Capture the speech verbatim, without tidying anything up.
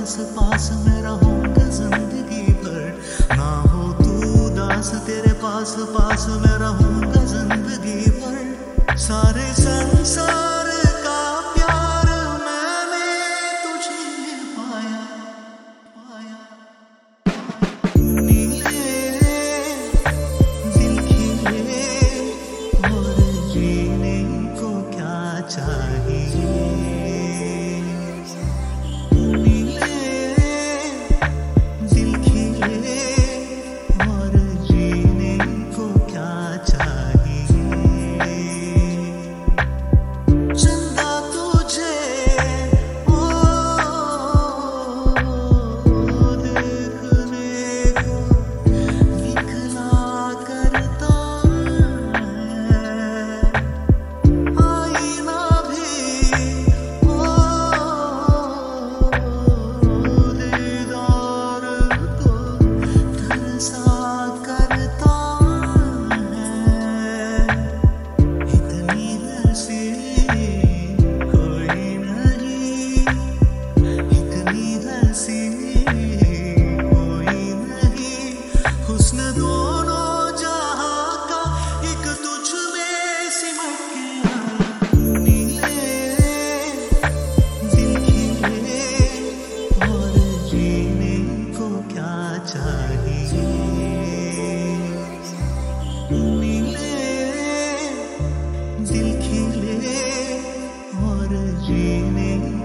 पास पास मैं रहूंगा जिंदगी भर। ना हो तू उदास, तेरे पास पास मैं रहूंगा जिंदगी भर। सारे संसार का प्यार मैंने तुझे पाया पाया। नीले दिल खिले और जीने को क्या चाहिए। नीले दिल खिले और जीने